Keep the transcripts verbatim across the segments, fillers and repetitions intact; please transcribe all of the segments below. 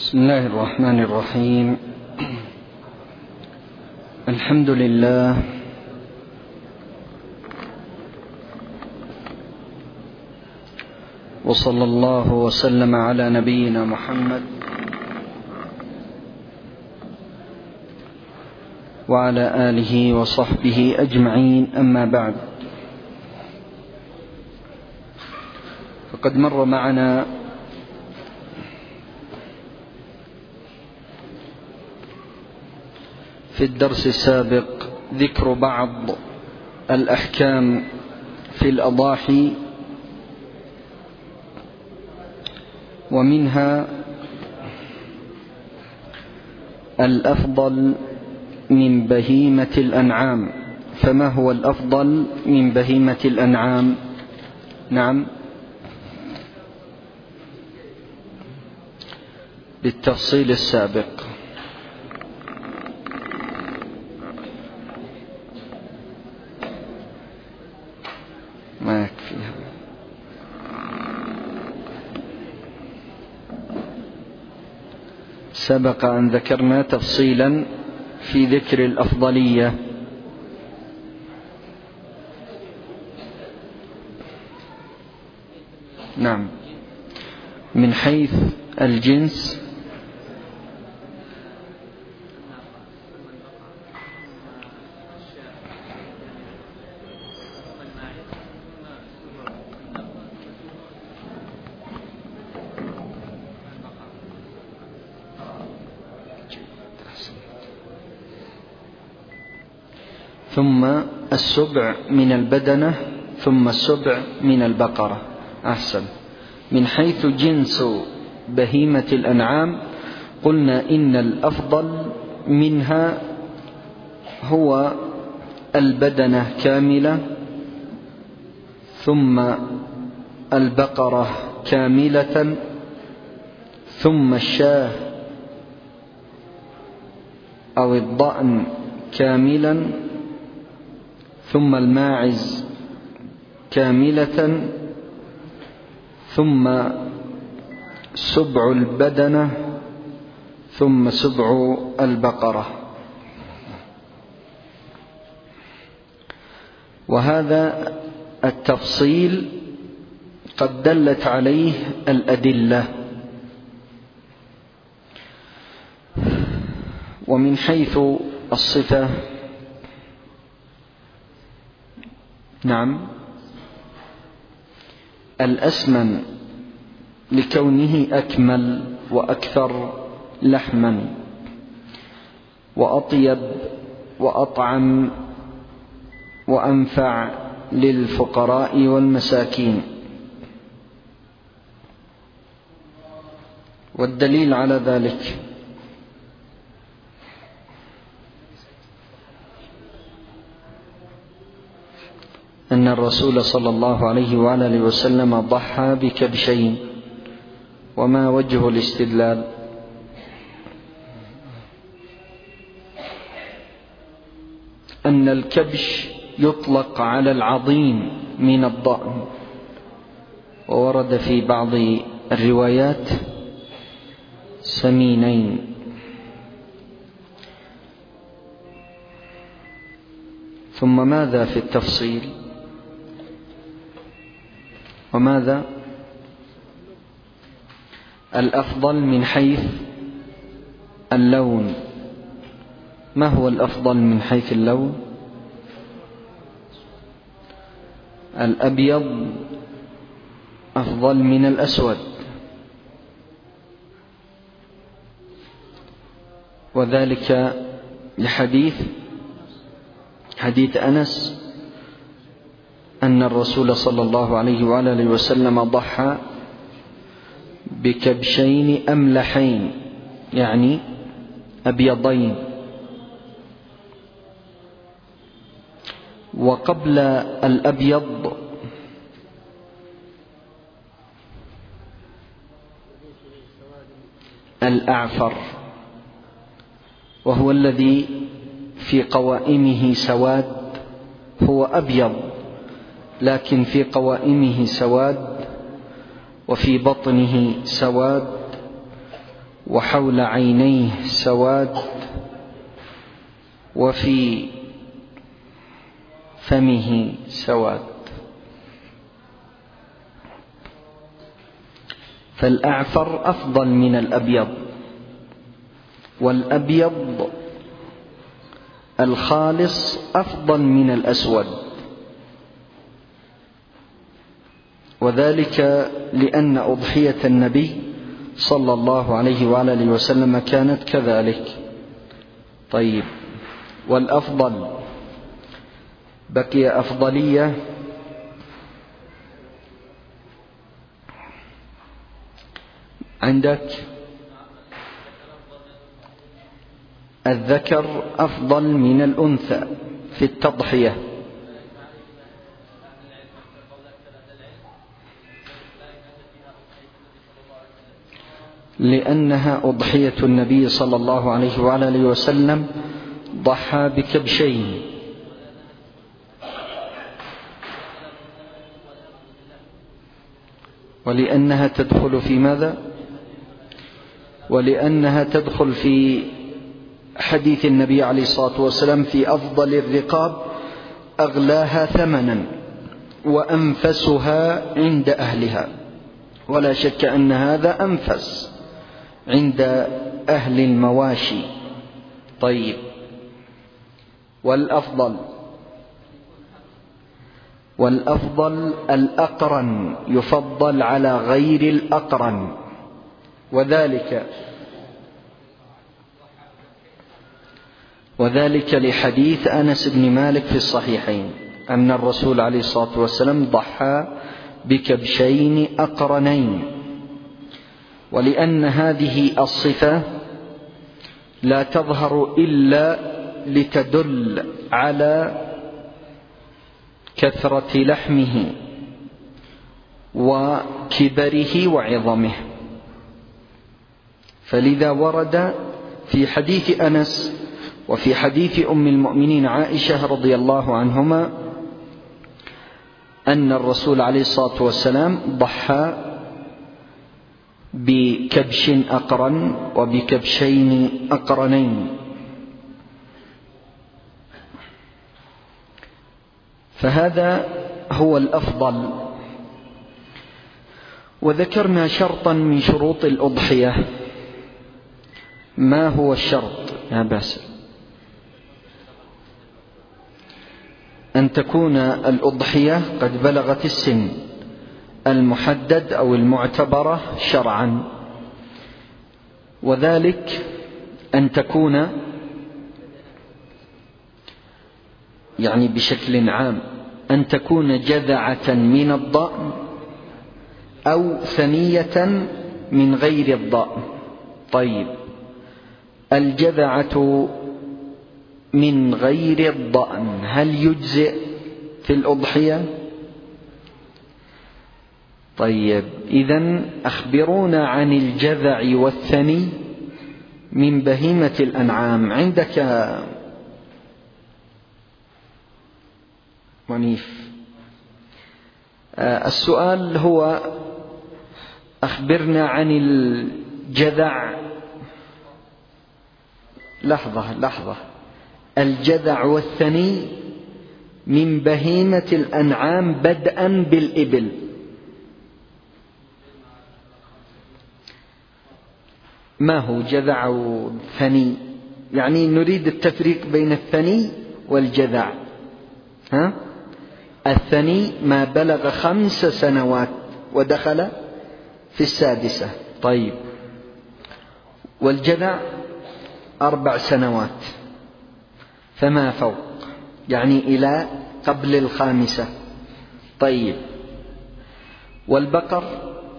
بسم الله الرحمن الرحيم. الحمد لله وصلى الله وسلم على نبينا محمد وعلى آله وصحبه أجمعين، أما بعد، فقد مر معنا في الدرس السابق ذكر بعض الأحكام في الأضاحي، ومنها الأفضل من بهيمة الأنعام. فما هو الأفضل من بهيمة الأنعام؟ نعم، بالتفصيل السابق. ما يكفيها. سبق أن ذكرنا تفصيلا في ذكر الأفضلية. نعم، من حيث الجنس ثم السبع من البدنة، ثم السبع من البقرة. أحسن. من حيث جنس بهيمة الأنعام قلنا إن الأفضل منها هو البدنة كاملة، ثم البقرة كاملة، ثم الشاة أو الضأن كاملا، ثم الماعز كاملة، ثم سبع البدنة، ثم سبع البقرة. وهذا التفصيل قد دلت عليه الأدلة. ومن حيث الصفة، نعم، الأسمن لكونه أكمل وأكثر لحما وأطيب وأطعم وأنفع للفقراء والمساكين. والدليل على ذلك أن الرسول صلى الله عليه وآله وسلم ضحى بكبشين. وما وجه الاستدلال؟ أن الكبش يطلق على العظيم من الضأن، وورد في بعض الروايات سمينين. ثم ماذا في التفصيل؟ وماذا الأفضل من حيث اللون؟ ما هو الأفضل من حيث اللون؟ الأبيض أفضل من الأسود، وذلك لحديث حديث أنس أن الرسول صلى الله عليه وآله وسلم ضحى بكبشين أملحين، يعني أبيضين. وقبل الأبيض الأعفر، وهو الذي في قوائمه سواد، هو أبيض لكن في قوائمه سواد، وفي بطنه سواد، وحول عينيه سواد، وفي فمه سواد. فالأعفر أفضل من الأبيض، والأبيض الخالص أفضل من الأسود، وذلك لأن أضحية النبي صلى الله عليه وعلى آله وسلم كانت كذلك. طيب، والأفضل بقي أفضلية عندك. الذكر أفضل من الأنثى في التضحية، لأنها أضحية النبي صلى الله عليه وعلى آله وسلم، ضحى بكبشين، ولأنها تدخل في ماذا؟ ولأنها تدخل في حديث النبي عليه الصلاة والسلام في أفضل الرقاب أغلاها ثمنا وأنفسها عند أهلها، ولا شك أن هذا أنفس عند أهل المواشي. طيب، والأفضل والأفضل الأقرن، يفضل على غير الأقرن، وذلك وذلك لحديث أنس بن مالك في الصحيحين أن الرسول عليه الصلاة والسلام ضحى بكبشين أقرنين، ولأن هذه الصفة لا تظهر إلا لتدل على كثرة لحمه وكبره وعظمه، فلذا ورد في حديث أنس وفي حديث أم المؤمنين عائشة رضي الله عنهما أن الرسول عليه الصلاة والسلام ضحى بكبش أقرن وبكبشين أقرنين. فهذا هو الأفضل. وذكرنا شرطا من شروط الأضحية. ما هو الشرط يا باسل؟ أن تكون الأضحية قد بلغت السن المحدد أو المعتبرة شرعا، وذلك أن تكون يعني بشكل عام أن تكون جذعة من الضأن أو ثنية من غير الضأن. طيب، الجذعة من غير الضأن هل يجزئ في الأضحية؟ طيب، إذن أخبرونا عن الجذع والثني من بهيمة الأنعام. عندك منيف. آه السؤال هو أخبرنا عن الجذع. لحظة لحظة الجذع والثني من بهيمة الأنعام بدءا بالإبل. ما هو جذع وثني؟ يعني نريد التفريق بين الثني والجذع. ها؟ الثني ما بلغ خمس سنوات ودخل في السادسة. طيب، والجذع أربع سنوات فما فوق، يعني إلى قبل الخامسة. طيب، والبقر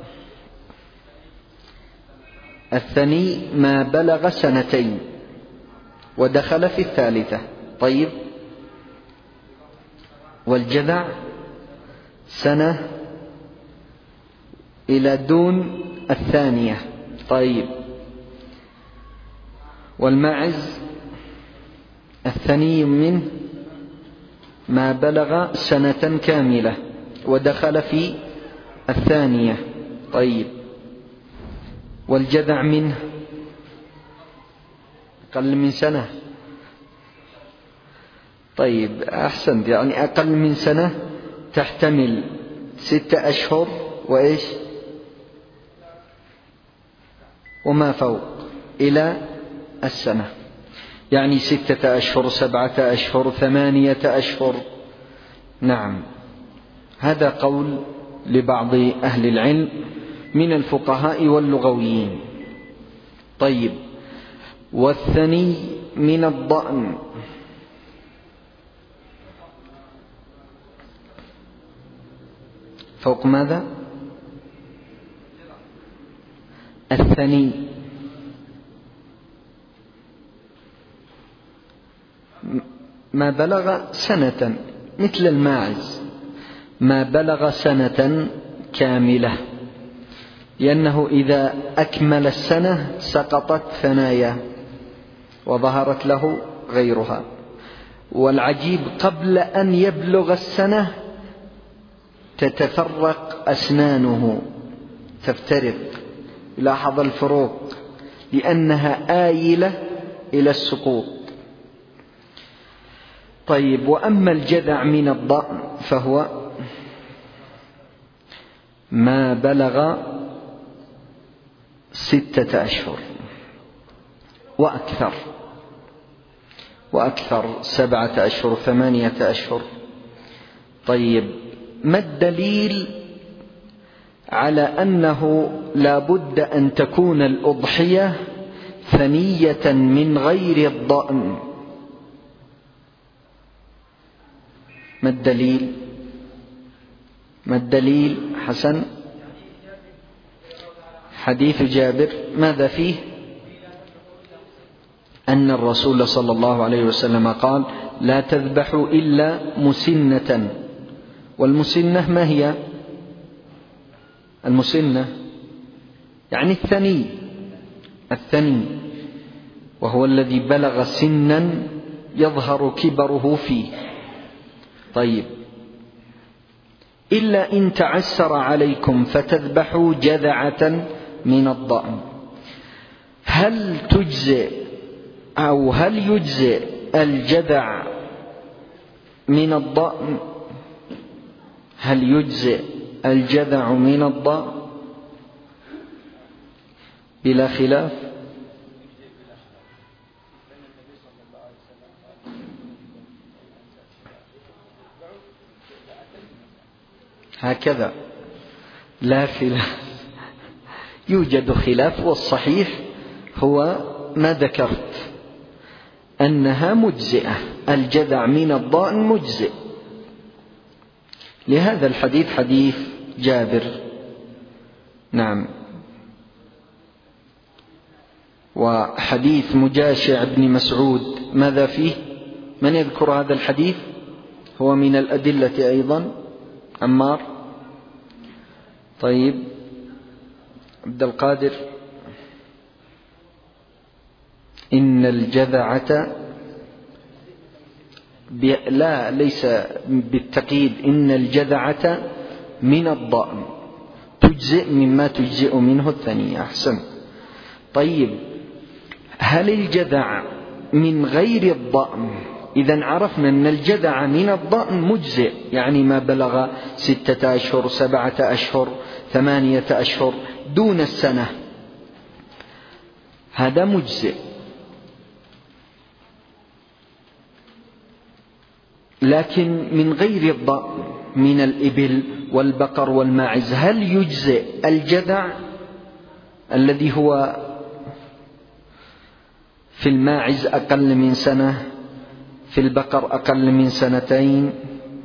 الثني ما بلغ سنتين ودخل في الثالثة. طيب، والجذع سنة إلى دون الثانية. طيب، والماعز الثني منه ما بلغ سنة كاملة ودخل في الثانية. طيب، والجذع منه أقل من سنة. طيب أحسنت، يعني أقل من سنة تحتمل ستة أشهر وإيش وما فوق إلى السنة، يعني ستة أشهر، سبعة أشهر، ثمانية أشهر. نعم، هذا قول لبعض أهل العلم من الفقهاء واللغويين. طيب، والثني من الضأن فوق ماذا؟ الثني ما بلغ سنة، مثل الماعز ما بلغ سنة كاملة، لأنه إذا أكمل السنة سقطت ثنايا وظهرت له غيرها. والعجيب قبل أن يبلغ السنة تتفرق أسنانه، تفترق، لاحظ الفروق، لأنها آيلة إلى السقوط. طيب، وأما الجذع من الضأن فهو ما بلغ ستة أشهر وأكثر وأكثر سبعة أشهر، ثمانية أشهر. طيب، ما الدليل على أنه لا بد أن تكون الأضحية ثنية من غير الضأن؟ ما الدليل؟ ما الدليل حسن؟ حديث جابر، ماذا فيه؟ أن الرسول صلى الله عليه وسلم قال: لا تذبحوا إلا مسنة. والمسنة ما هي؟ المسنة يعني الثني، الثني وهو الذي بلغ سنا يظهر كبره فيه. طيب، إلا إن تعسر عليكم فتذبحوا جذعة من الضأن. هل تجزئ أو هل يجزئ الجذع من الضأن؟ هل يجزئ الجذع من الضأن؟ بلا خلاف. هكذا لا خلاف، يوجد خلاف، والصحيح هو ما ذكرت، أنها مجزئة، الجذع من الضأن مجزئ، لهذا الحديث حديث جابر. نعم. وحديث مجاشع بن مسعود ماذا فيه؟ من يذكر هذا الحديث؟ هو من الأدلة أيضا. عمار. طيب، عبد القادر. إن الجذعة ب... لا ليس بالتقييد، إن الجذعة من الضأن تجزئ مما تجزئ منه الثنية. أحسن. طيب، هل الجذع من غير الضأن؟ إذن عرفنا أن الجذع من الضأن مجزئ، يعني ما بلغ ستة أشهر، سبعة أشهر، ثمانية أشهر، دون السنة، هذا مجزئ. لكن من غير الضأن من الإبل والبقر والماعز هل يجزئ الجذع الذي هو في الماعز أقل من سنة، في البقر أقل من سنتين،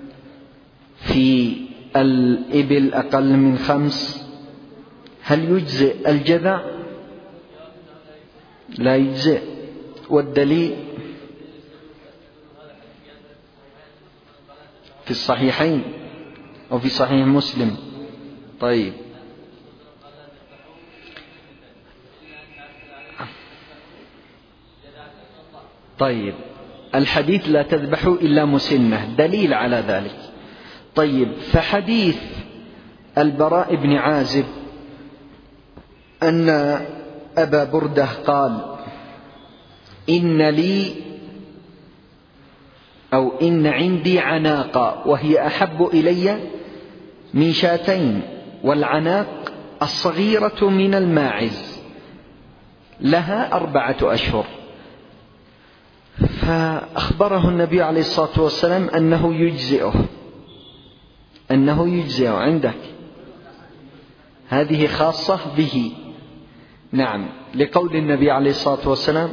في الإبل أقل من خمس، هل يجزئ الجذع؟ لا يجزئ. والدليل في الصحيحين أو في صحيح مسلم. طيب، طيب الحديث لا تذبحوا إلا مسنة دليل على ذلك. طيب، فحديث البراء بن عازب أن أبا بردة قال: إن لي أو إن عندي عناقة وهي أحب إلي من شاتين، والعناق الصغيرة من الماعز لها أربعة أشهر. فأخبره النبي عليه الصلاة والسلام أنه يجزئه أنه يجزئه عندك، هذه خاصة به. نعم، لقول النبي عليه الصلاة والسلام: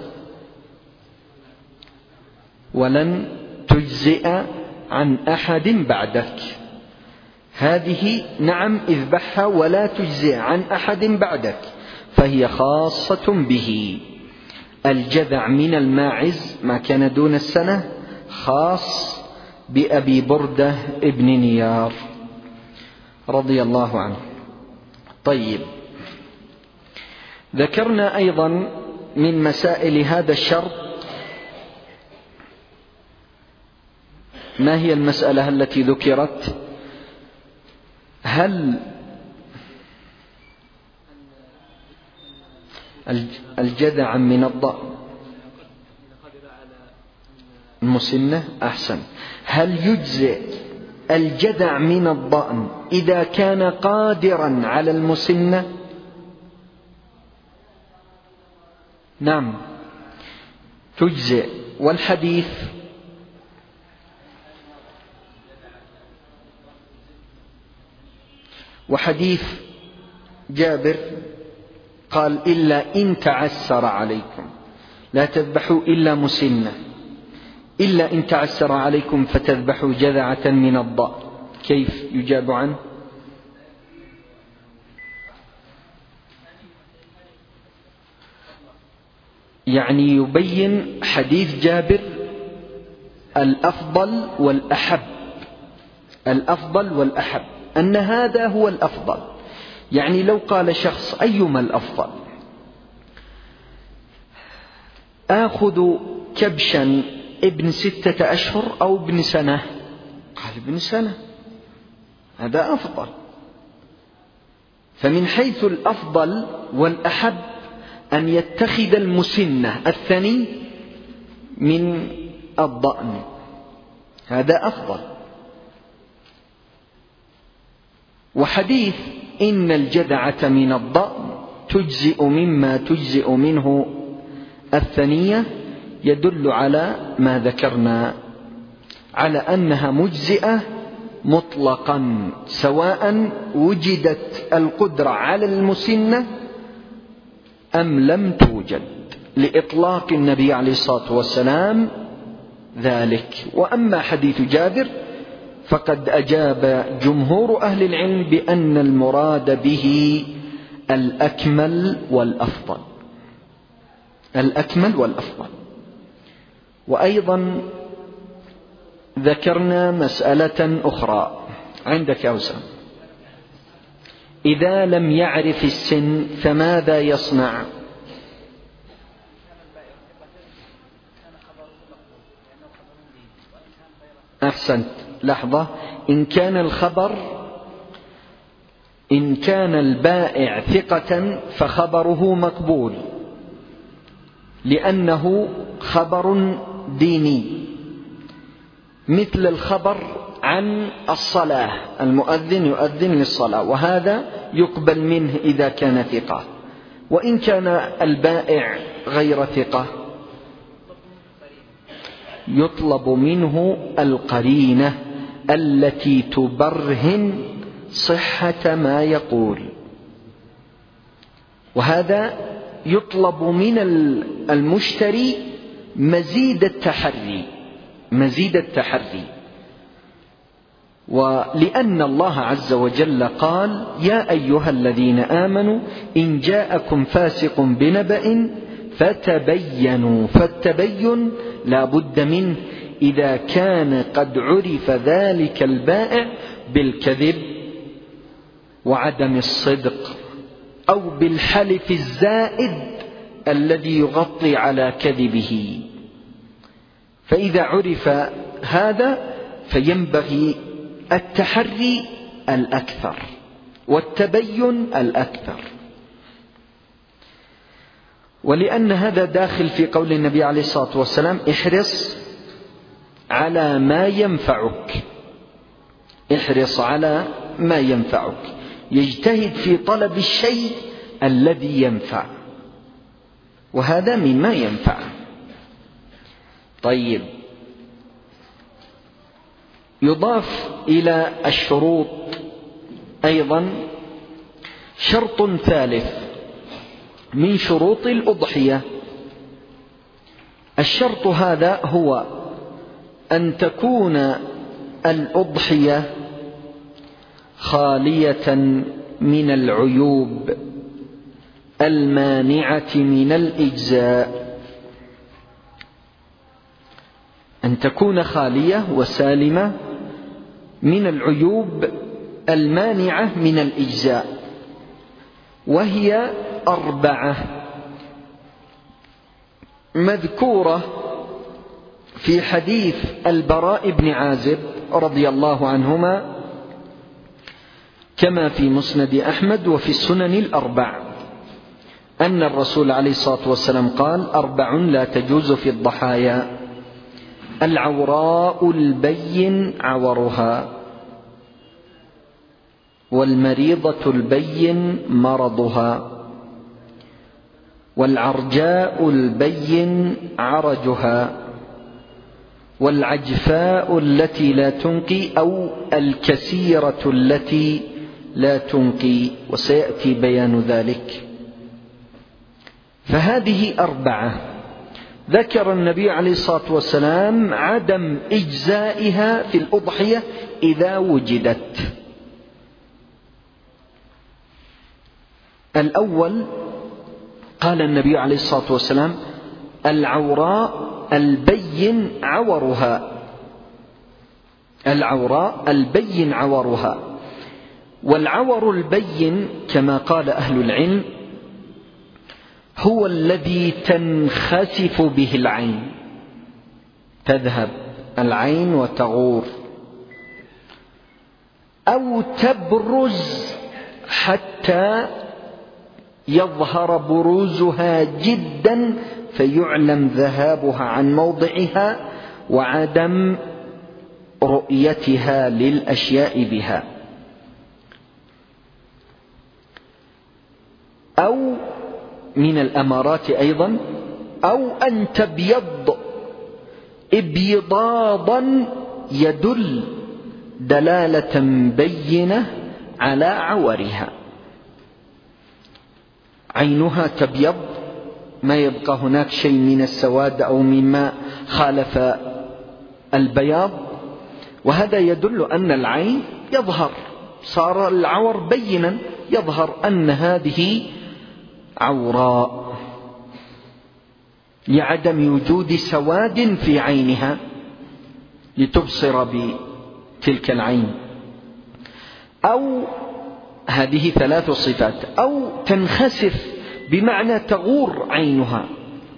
ولن تجزئ عن أحد بعدك. هذه نعم اذبحها ولا تجزئ عن أحد بعدك، فهي خاصة به. الجذع من الماعز ما كان دون السنة خاص بأبي بردة ابن نيار رضي الله عنه. طيب، ذكرنا أيضا من مسائل هذا الشرط. ما هي المسألة التي ذكرت؟ هل الجذع من الضأن المسنة؟ أحسن. هل يجزئ الجذع من الضأن إذا كان قادرا على المسنة؟ نعم تجزئ. والحديث وحديث جابر قال: إلا إن تعسر عليكم لا تذبحوا إلا مسنة، إلا إن تعسر عليكم فتذبحوا جذعة من الضأن. كيف يجاب عنه؟ يعني يبين حديث جابر الأفضل والأحب، الأفضل والأحب، أن هذا هو الأفضل. يعني لو قال شخص: أيما الأفضل، آخذ كبشا ابن ستة أشهر أو ابن سنة؟ قال: ابن سنة، هذا أفضل. فمن حيث الأفضل والأحب أن يتخذ المسنة الثني من الضأن، هذا أفضل. وحديث إن الجذعة من الضأن تجزئ مما تجزئ منه الثنية يدل على ما ذكرنا، على أنها مجزئة مطلقا، سواء وجدت القدرة على المسنة أم لم توجد، لإطلاق النبي عليه الصلاة والسلام ذلك. وأما حديث جابر فقد أجاب جمهور أهل العلم بأن المراد به الأكمل والأفضل، الأكمل والأفضل. وأيضا ذكرنا مسألة أخرى عندك يا أسامة: إذا لم يعرف السن فماذا يصنع؟ أحسنت، لحظة. إن كان الخبر إن كان البائع ثقة فخبره مقبول، لأنه خبر ديني، مثل الخبر عن الصلاة، المؤذن يؤذن للصلاة، وهذا يقبل منه إذا كان ثقة. وإن كان البائع غير ثقة يطلب منه القرينة التي تبرهن صحة ما يقول، وهذا يطلب من المشتري مزيد التحري، مزيد التحري. ولأن الله عز وجل قال: يا أيها الذين آمنوا إن جاءكم فاسق بنبأ فتبينوا، فالتبين لا بد منه إذا كان قد عرف ذلك البائع بالكذب وعدم الصدق، أو بالحلف الزائد الذي يغطي على كذبه. فإذا عرف هذا فينبغي التحري الأكثر والتبين الأكثر. ولأن هذا داخل في قول النبي عليه الصلاة والسلام: احرص على ما ينفعك، احرص على ما ينفعك، يجتهد في طلب الشيء الذي ينفع، وهذا مما ينفع. طيب، يضاف إلى الشروط أيضا شرط ثالث من شروط الأضحية. الشرط هذا هو أن تكون الأضحية خالية من العيوب المانعة من الإجزاء، أن تكون خالية وسالمة من العيوب المانعة من الإجزاء، وهي أربعة مذكورة في حديث البراء بن عازب رضي الله عنهما كما في مسند أحمد وفي السنن الأربع، أن الرسول عليه الصلاة والسلام قال: أربع لا تجوز في الضحايا: العوراء البين عورها، والمريضة البين مرضها، والعرجاء البين عرجها، والعجفاء التي لا تنقي أو الكسيرة التي لا تنقي، وسيأتي بيان ذلك. فهذه أربعة ذكر النبي عليه الصلاة والسلام عدم إجزائها في الأضحية إذا وجدت. الأول قال النبي عليه الصلاة والسلام: العوراء البين عورها، العوراء البين عورها. والعور البين كما قال أهل العلم هو الذي تنخسف به العين، تذهب العين وتغور، أو تبرز حتى يظهر بروزها جدا فيعلم ذهابها عن موضعها وعدم رؤيتها للأشياء بها، أو من الأمارات أيضا أو أن تبيض ابيضاضا يدل دلالة بينة على عورها، عينها تبيض، ما يبقى هناك شيء من السواد أو مما خالف البياض، وهذا يدل أن العين يظهر، صار العور بينا، يظهر أن هذه عوراء لعدم وجود سواد في عينها لتبصر بتلك العين. أو هذه ثلاث صفات. أو تنخسف بمعنى تغور عينها،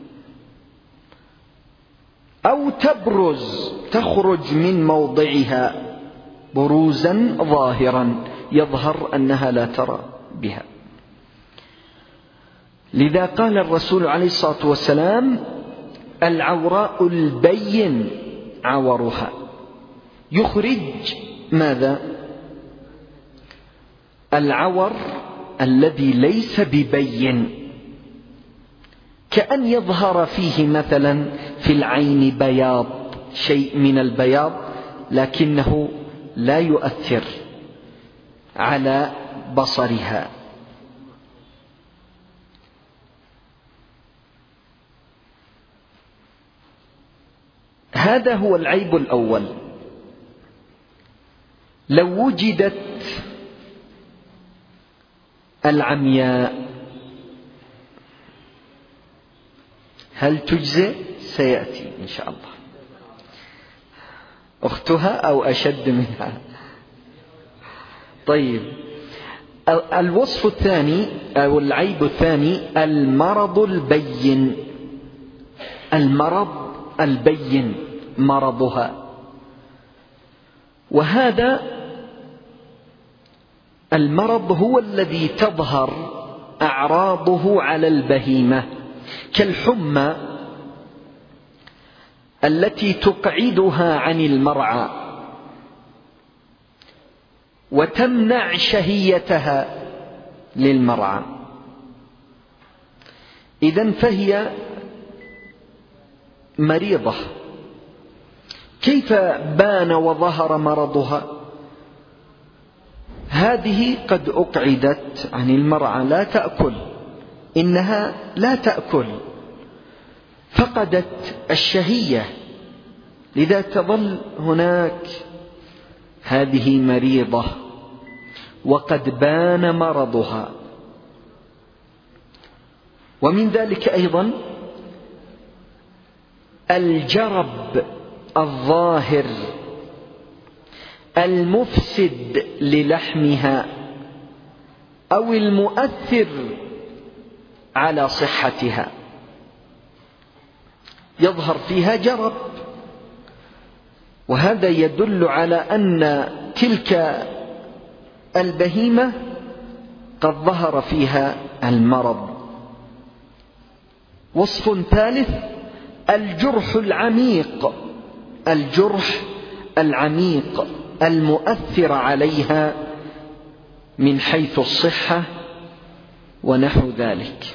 أو تبرز تخرج من موضعها بروزا ظاهرا يظهر أنها لا ترى بها. لذا قال الرسول عليه الصلاة والسلام: العوراء البين عورها، يخرج ماذا؟ العور الذي ليس ببين، كأن يظهر فيه مثلا في العين بياض، شيء من البياض، لكنه لا يؤثر على بصرها. هذا هو العيب الأول. لو وجدت العمياء هل تجزئ؟ سيأتي إن شاء الله. أختها أو أشد منها. طيب، الوصف الثاني أو العيب الثاني المرض البين، المرض البين مرضها، وهذا المرض هو الذي تظهر أعراضه على البهيمة، كالحمى التي تقعدها عن المرعى وتمنع شهيتها للمرعى، إذن فهي مريضة. كيف بان وظهر مرضها؟ هذه قد أقعدت عن المرعى لا تأكل، إنها لا تأكل، فقدت الشهية، لذا تظل هناك. هذه مريضة وقد بان مرضها. ومن ذلك أيضا الجرب الظاهر المفسد للحمها أو المؤثر على صحتها، يظهر فيها جرب، وهذا يدل على أن تلك البهيمة قد ظهر فيها المرض. وصف ثالث الجرح العميق، الجرح العميق المؤثر عليها من حيث الصحة ونحو ذلك.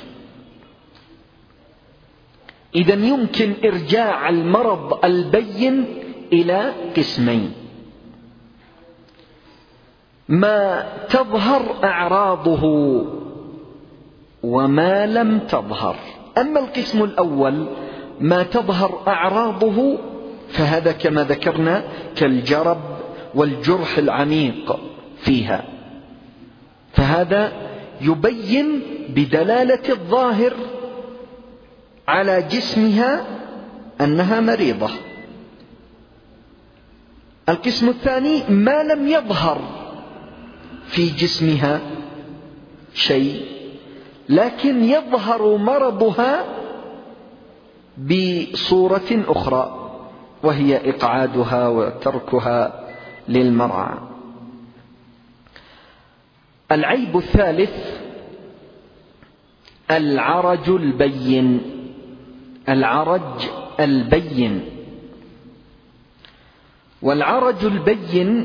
إذن يمكن إرجاع المرض البين إلى قسمين: ما تظهر أعراضه وما لم تظهر. أما القسم الأول ما تظهر أعراضه فهذا كما ذكرنا كالجرب والجرح العميق فيها، فهذا يبين بدلالة الظاهر على جسمها أنها مريضة. القسم الثاني ما لم يظهر في جسمها شيء، لكن يظهر مرضها بصورة أخرى، وهي إقعادها وتركها للمرعى. العيب الثالث العرج البين، العرج البين. والعرج البين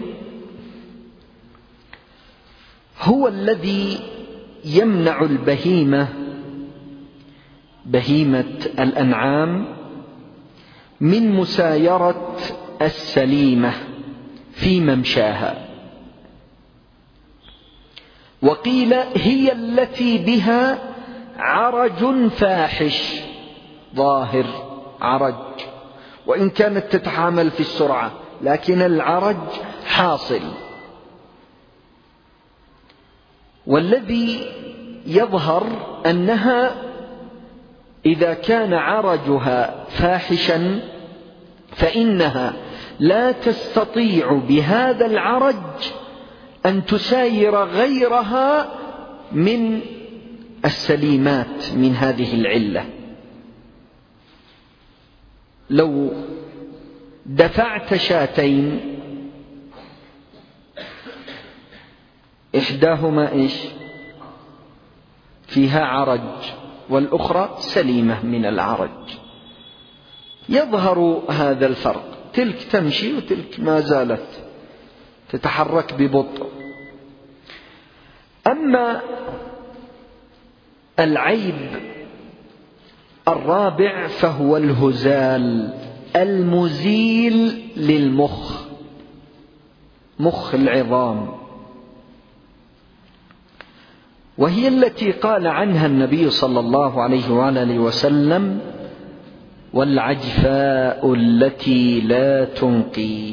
هو الذي يمنع البهيمة، بهيمة الأنعام، من مسايرة السليمة في ممشاها. وقيل هي التي بها عرج فاحش ظاهر، عرج، وإن كانت تتحامل في السرعة لكن العرج حاصل. والذي يظهر أنها إذا كان عرجها فاحشا فإنها لا تستطيع بهذا العرج أن تساير غيرها من السليمات من هذه العلة. لو دفعت شاتين إحداهما إيش فيها عرج والأخرى سليمة من العرج، يظهر هذا الفرق، تلك تمشي وتلك ما زالت تتحرك ببطء. أما العيب الرابع فهو الهزال المزيل للمخ، مخ العظام، وهي التي قال عنها النبي صلى الله عليه وآله وسلم: والعجفاء التي لا تنقي،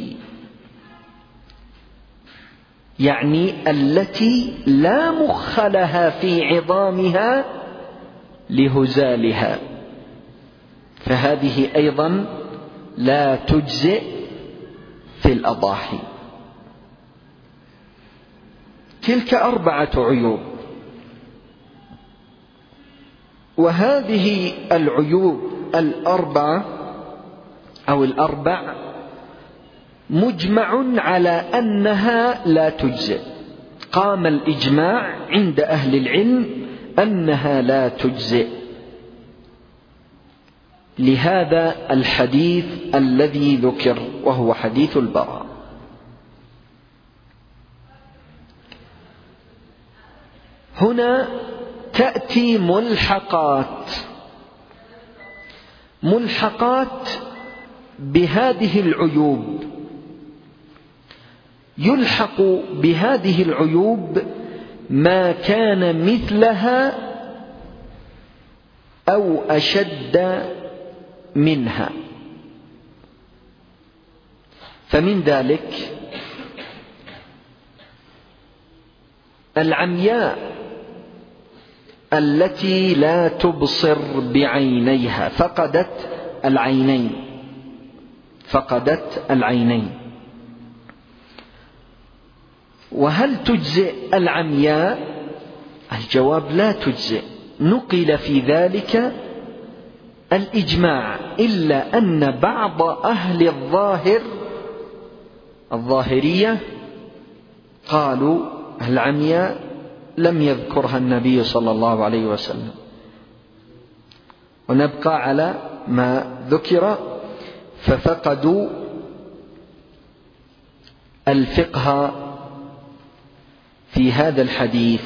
يعني التي لا مخ لها في عظامها لهزالها، فهذه أيضا لا تجزئ في الأضاحي. تلك أربعة عيوب، وهذه العيوب الأربعة أو الأربع مجمع على أنها لا تجزئ. قام الإجماع عند أهل العلم أنها لا تجزئ. لهذا الحديث الذي ذكر وهو حديث البراء. هنا تأتي ملحقات ملحقات بهذه العيوب، يلحق بهذه العيوب ما كان مثلها أو أشد منها. فمن ذلك العمياء التي لا تبصر بعينيها، فقدت العينين فقدت العينين وهل تجزئ العمياء؟ الجواب لا تجزئ. نقل في ذلك الإجماع، إلا أن بعض أهل الظاهر الظاهرية قالوا العمياء لم يذكرها النبي صلى الله عليه وسلم، ونبقى على ما ذكر، ففقدوا الفقه في هذا الحديث.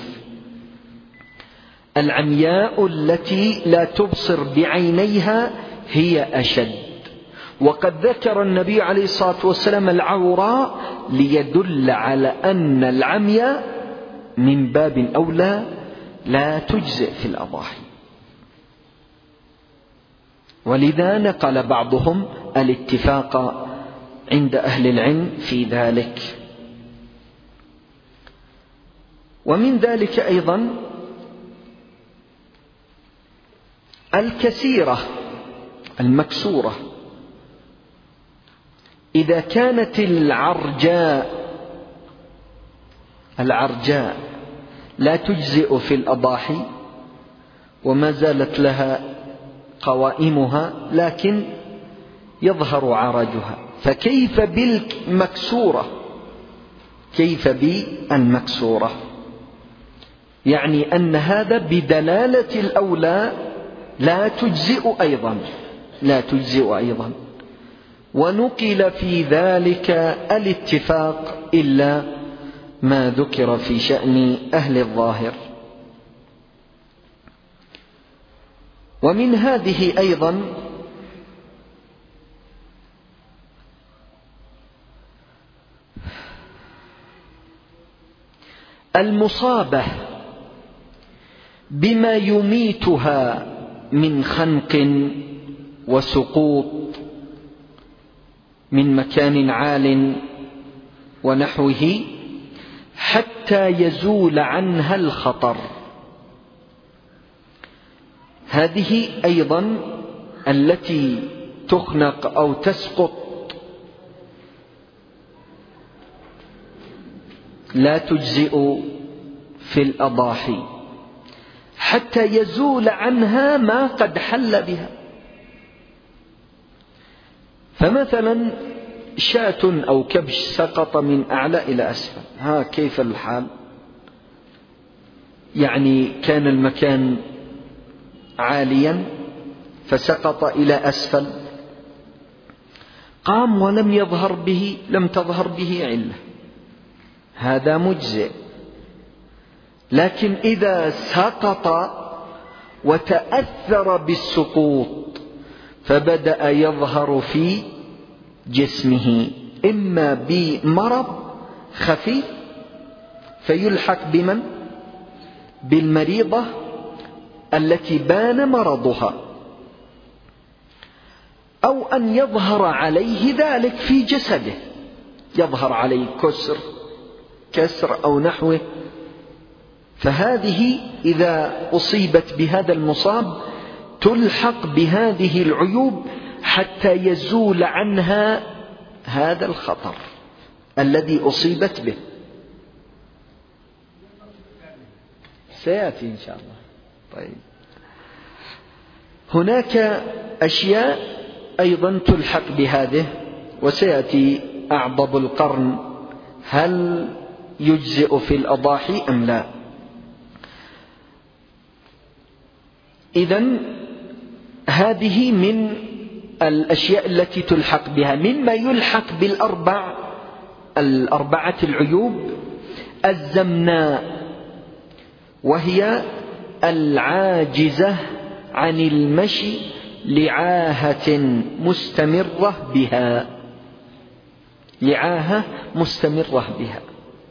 العمياء التي لا تبصر بعينيها هي أشد، وقد ذكر النبي عليه الصلاة والسلام العوراء ليدل على أن العمياء من باب أولى لا تجزئ في الأضاحي، ولذا نقل بعضهم الاتفاق عند أهل العلم في ذلك. ومن ذلك أيضا الكثيرة المكسورة، إذا كانت العرجاء العرجاء لا تجزئ في الأضاحي وما زالت لها قوائمها لكن يظهر عرجها، فكيف بالمكسورة؟ كيف بالمكسورة؟ يعني أن هذا بدلالة الأولى لا تجزئ أيضا لا تجزئ أيضا ونقل في ذلك الاتفاق إلا ما ذكر في شأن أهل الظاهر. ومن هذه أيضا المصابة بما يميتها من خنق وسقوط من مكان عال ونحوه حتى يزول عنها الخطر. هذه أيضا التي تخنق أو تسقط لا تجزئ في الأضاحي حتى يزول عنها ما قد حل بها. فمثلا شاة أو كبش سقط من أعلى إلى أسفل، ها كيف الحال؟ يعني كان المكان عاليا فسقط إلى أسفل، قام ولم يظهر به لم تظهر به علة، هذا مجزئ. لكن إذا سقط وتأثر بالسقوط فبدأ يظهر في جسمه إما بمرض خفي فيلحق بمن؟ بالمريضة التي بان مرضها، أو أن يظهر عليه ذلك في جسده، يظهر عليه كسر كسر أو نحوه، فهذه إذا أصيبت بهذا المصاب تلحق بهذه العيوب حتى يزول عنها هذا الخطر الذي أصيبت به. سيأتي إن شاء الله. طيب، هناك أشياء أيضا تلحق بهذه، وسيأتي أعضب القرن هل يجزئ في الأضاحي أم لا؟ إذن هذه من الأشياء التي تلحق بها. مما يلحق بالأربع الأربعة العيوب الزمناء، وهي العاجزة عن المشي لعاهة مستمرة بها، لعاهة مستمرة بها.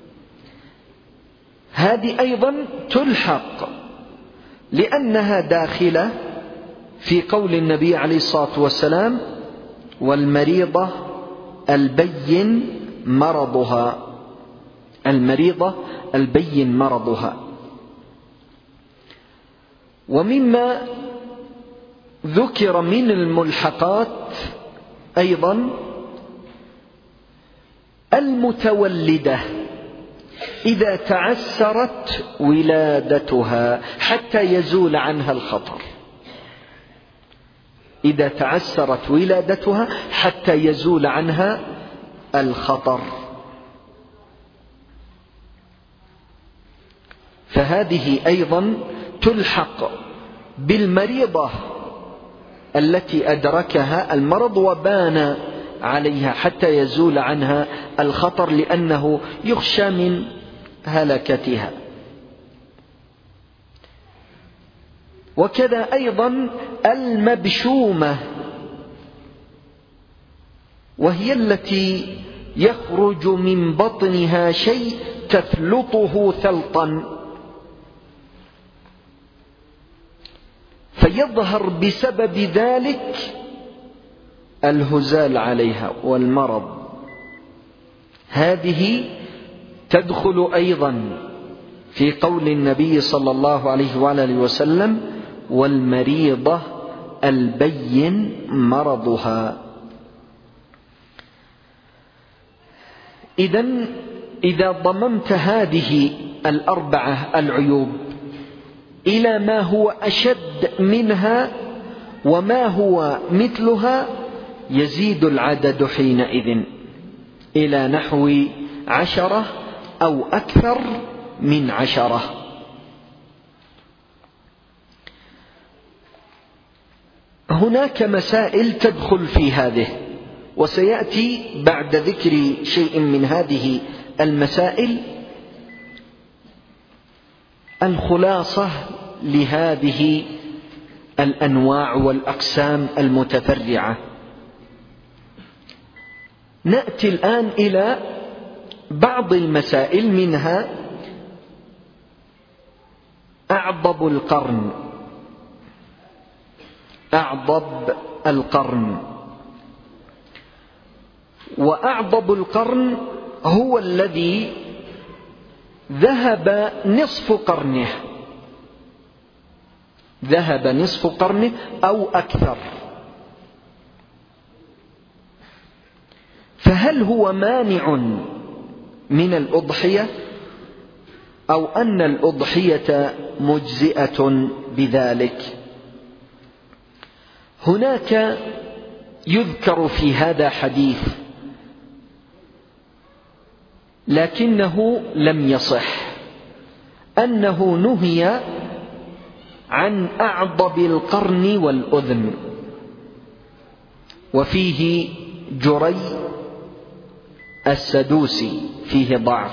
هذه أيضا تلحق لأنها داخلة في قول النبي عليه الصلاة والسلام: والمريضة البين مرضها، المريضة البين مرضها. ومما ذكر من الملحقات أيضا المتولدة إذا تعسرت ولادتها حتى يزول عنها الخطر، إذا تعسرت ولادتها حتى يزول عنها الخطر. فهذه أيضا تلحق بالمريضة التي أدركها المرض وبان عليها حتى يزول عنها الخطر، لأنه يخشى من هلكتها. وكذا أيضا المبشومة، وهي التي يخرج من بطنها شيء تثلطه ثلطا، فيظهر بسبب ذلك الهزال عليها والمرض. هذه تدخل أيضا في قول النبي صلى الله عليه وآله وسلم: والمريضة البين مرضها. إذن إذا ضممت هذه الأربعة العيوب إلى ما هو أشد منها وما هو مثلها، يزيد العدد حينئذ إلى نحو عشرة أو أكثر من عشرة. هناك مسائل تدخل في هذه، وسيأتي بعد ذكر شيء من هذه المسائل الخلاصة لهذه الأنواع والأقسام المتفرعة. نأتي الآن إلى بعض المسائل، منها أعضب القرن. أعضب القرن، وأعضب القرن هو الذي ذهب نصف قرنه، ذهب نصف قرنه أو أكثر. فهل هو مانع من الأضحية، أو أن الأضحية مجزئة بذلك؟ هناك يذكر في هذا حديث لكنه لم يصح، أنه نهي عن أعضب القرن والأذن، وفيه جري السدوسي فيه ضعف.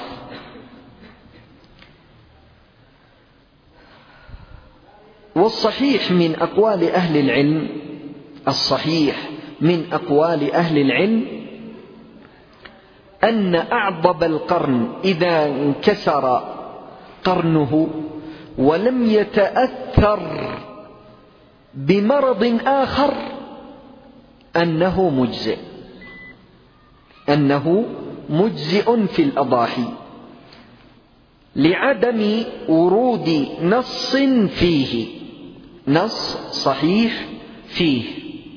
والصحيح من أقوال أهل العلم، الصحيح من أقوال أهل العلم أن أعضب القرن إذا انكسر قرنه ولم يتأثر بمرض آخر أنه مجزئ، أنه مجزئ في الأضاحي، لعدم ورود نص فيه، نص صحيح فيه.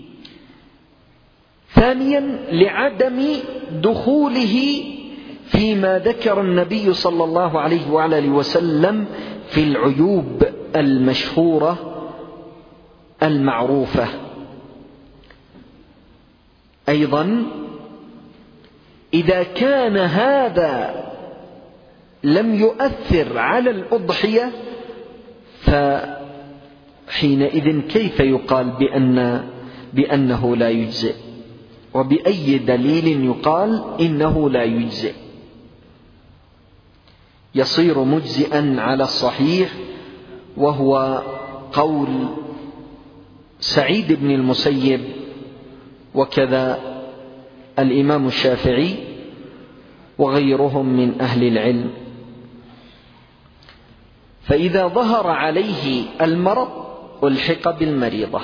ثانيا لعدم دخوله فيما ذكر النبي صلى الله عليه وعلى وسلم في العيوب المشهورة المعروفة. أيضا إذا كان هذا لم يؤثر على الأضحية حينئذ كيف يقال بأن بأنه لا يجزئ؟ وبأي دليل يقال إنه لا يجزئ؟ يصير مجزئا على الصحيح، وهو قول سعيد بن المسيب وكذا الإمام الشافعي وغيرهم من أهل العلم. فإذا ظهر عليه المرض ألحق بالمريضة،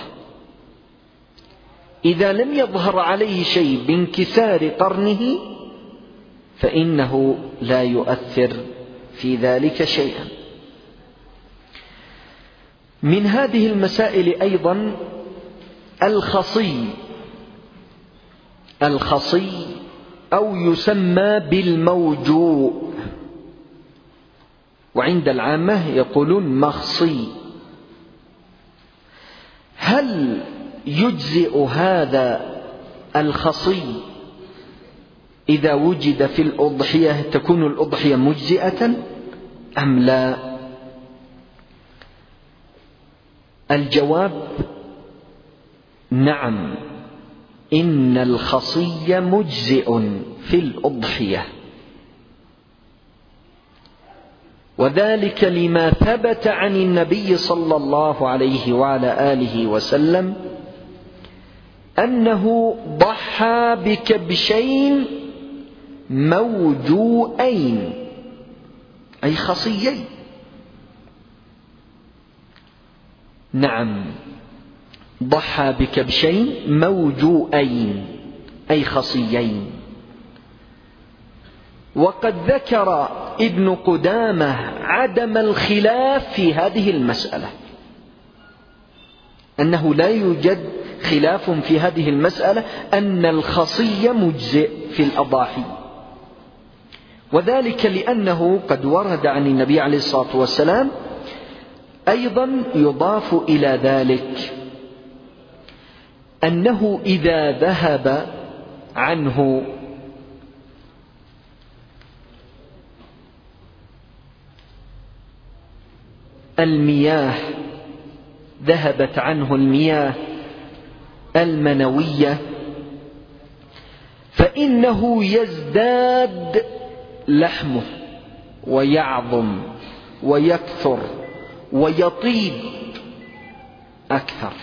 إذا لم يظهر عليه شيء بانكسار قرنه فإنه لا يؤثر في ذلك شيئا. من هذه المسائل أيضا الخصي، الخصي أو يسمى بالموجوء، وعند العامة يقولون مخصي. هل يجزئ هذا الخصي إذا وجد في الأضحية؟ تكون الأضحية مجزئة أم لا؟ الجواب نعم، إن الخصي مجزئ في الأضحية، وذلك لما ثبت عن النبي صلى الله عليه وعلى آله وسلم أنه ضحى بكبشين موجوئين أي خصيين. نعم، ضحى بكبشين موجوئين أي خصيين. وقد ذكر ابن قدامة عدم الخلاف في هذه المسألة، أنه لا يوجد خلاف في هذه المسألة أن الخصي مجزئ في الأضاحي، وذلك لأنه قد ورد عن النبي عليه الصلاة والسلام أيضا يضاف إلى ذلك أنه إذا ذهب عنه المياه، ذهبت عنه المياه المنوية، فإنه يزداد لحمه ويعظم ويكثر ويطيب أكثر.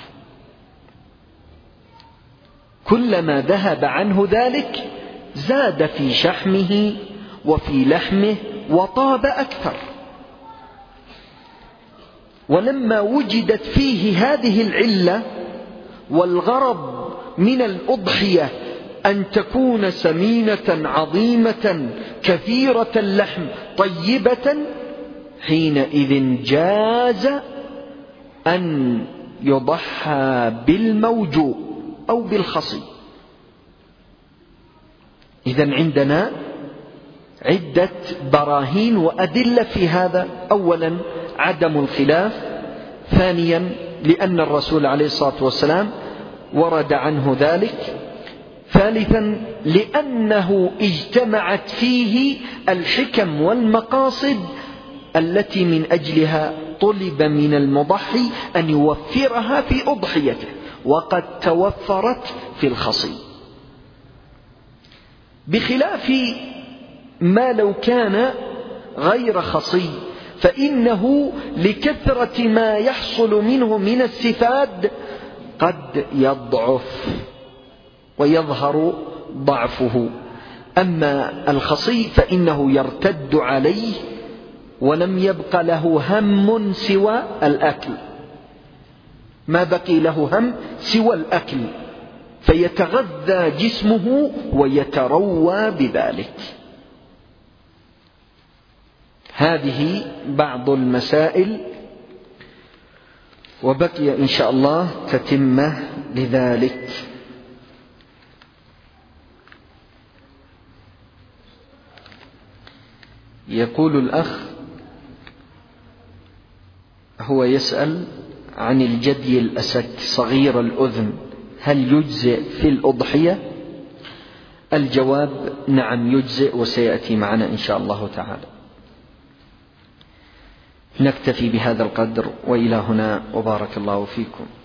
كلما ذهب عنه ذلك زاد في شحمه وفي لحمه وطاب أكثر. ولما وجدت فيه هذه العلة والغرض من الأضحية أن تكون سمينة عظيمة كثيرة اللحم طيبة، حينئذ جاز أن يضحى بالموجوء أو بالخصي. إذن عندنا عدة براهين وأدلة في هذا. أولا عدم الخلاف، ثانيا لأن الرسول عليه الصلاة والسلام ورد عنه ذلك، ثالثا لأنه اجتمعت فيه الحكم والمقاصد التي من أجلها طلب من المضحي أن يوفرها في أضحيته، وقد توفرت في الخصي، بخلاف ما لو كان غير خصي، فإنه لكثرة ما يحصل منه من السفاد قد يضعف ويظهر ضعفه. أما الخصي فإنه يرتد عليه ولم يبق له هم سوى الأكل، ما بقي له هم سوى الأكل، فيتغذى جسمه ويتروى بذلك. هذه بعض المسائل، وبقي إن شاء الله تتمة لذلك. يقول الأخ هو يسأل عن الجدي الأسك صغير الأذن، هل يجزئ في الأضحية؟ الجواب نعم يجزئ، وسيأتي معنا إن شاء الله تعالى. نكتفي بهذا القدر، وإلى هنا، وبارك الله فيكم.